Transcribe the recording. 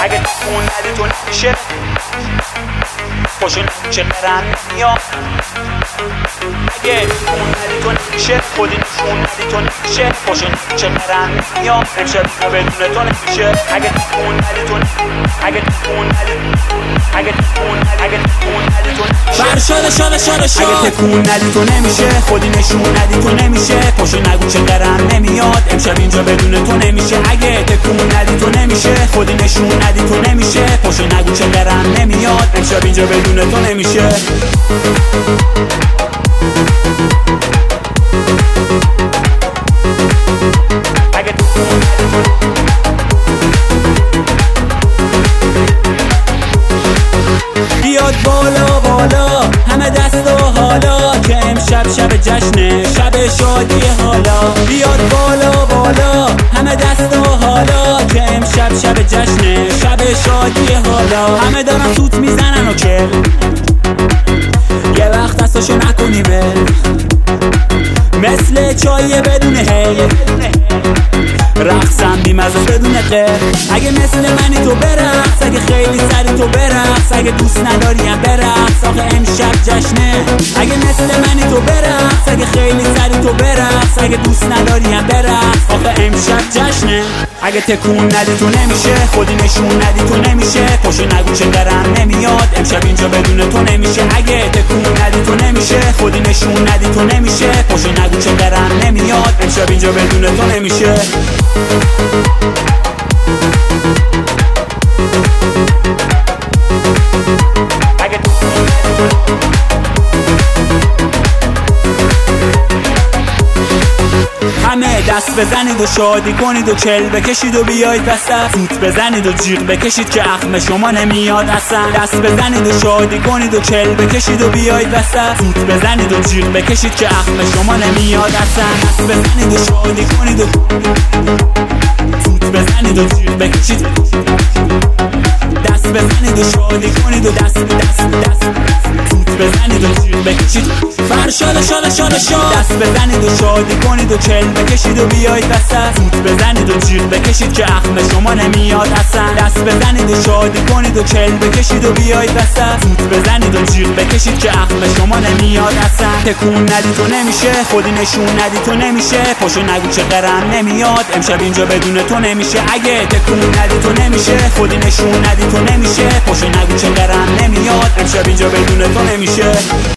اگه تکون ندی تو نمیشه خوشون نمیشه قرن نمیاد اگه تکون ندی تو نمیشه خودی نشون ندی تو نمیشه خوشون نمیشه قرن نمیاد امشب اینجا بدون تو نمیشه اگه تکون ندی تو اگه تکون ندی اگه تکون ندی تو نمیشه اگه تکون ندی تو نمیشه خودی نشون ندی تو نمیشه پاشو نگو چه قرن نمیاد امشب اینجا بدون تو نمیشه اگه تکون ندی تو نمیشه خودی نشون ندی تو نمیشه پاشو نگو چه قرن نمیاد امشب اینجا بدون تو نمیشه بیاد بالا بالا همه دست و حالا که امشب شب جشنه شب شادی حالا بیاد بالا بالا همه دست و حالا که امشب شب جشنه شب شادی حالا همه دارن سوت میزنن و کل یه وقت دستاشو نکنی بل مثل چای بدون هی رقصم بیمزه بدون قل اگه مثل منی تو برقص اگه خیلی سری تو برقص اگه دوست نداریم برقص آخه امشب جشنه اگه مثل منی تو برقص اگه خیلی سری تو برقص اگه دوست نداریم برقص آخه امشب جشنه اگه تکون ندی تو نمیشه خودی نشون ندی تو نمیشه پاشو نگو چه قرن نمیاد امشب اینجا بدون تو نمیشه اگه تکون ندی تو نمیشه خودی نشون ندی تو نمیشه پاشو نگو چه قرن نمیاد امشب اینجا بدون تو نمیشه همه دست بزنید و شادی کنید و کل بکشید و بیایید وسط سوت بزنید و جیغ بکشید که اخم شما نمیاد اصلا دست بزنید و شادی کنید و کل بکشید و بیایید وسط سوت بزنید و جیغ بکشید که اخم شما نمیاد اصلا دست بزنید و شادی کنید و سوت بزنید و جیغ بکشید دست بزنید و شادی کنید و دست سوت بزنید و جیغ بکشید فرشاد دست بزنید و شادی کنید و کل بکشید و بیایید وسط سوت بزنید و جیغ بکشید که اخم شما نمیاد اصلا دست بزنید و شادی کنید و کل بکشید و بیایید وسط سوت بزنید و جیغ بکشید که اخم شما نمیاد اصلا تکون ندی تو نمیشه خودی نشون ندی تو نمیشه پاشو نگو چه قرن نمیاد امشب اینجا بدون تو نمیشه اگه تکون ندی تو نمیشه خودی نشون ندی تو نمیشه پاشو نگو چه قرن نمیاد امشب اینجا بدون تو نمیشه